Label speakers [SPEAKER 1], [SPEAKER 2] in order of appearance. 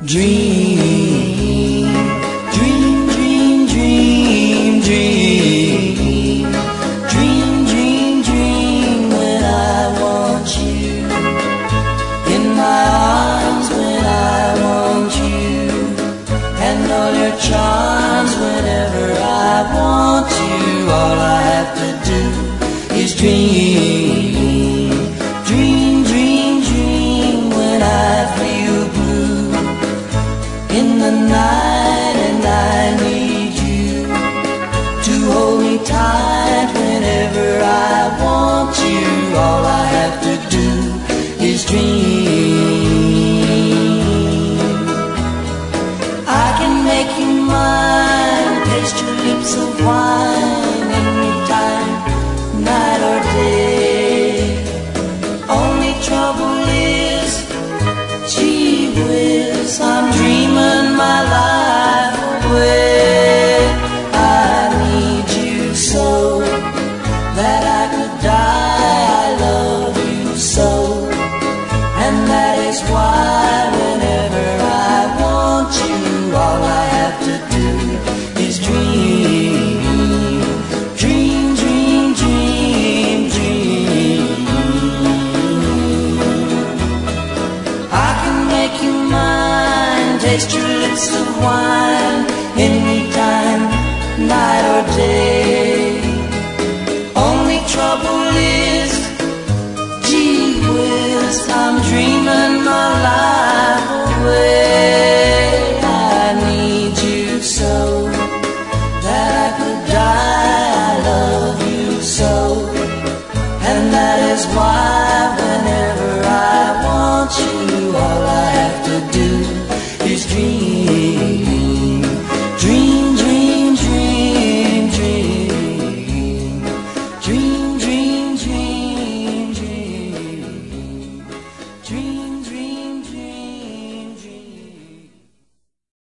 [SPEAKER 1] Dream, dream, dream, dream, dream. Dream, dream, dream when I want you. In my arms when I want you. And all your charms whenever I want you. All I have to do is dream. Dream, dream, dream when I feel blue in the night and I need you to hold me tight whenever I want you. All I have to do is dream. I can make you mine, taste your lips of wine anytime, night or day. Only trouble is, gee whiz, I'm dreaming my life away. I need you so that I could die. I love you so, and that is why whenever I want you, all I have to do is dream. Dream, dream, dream, dream. I can make you mine, taste your lips of wine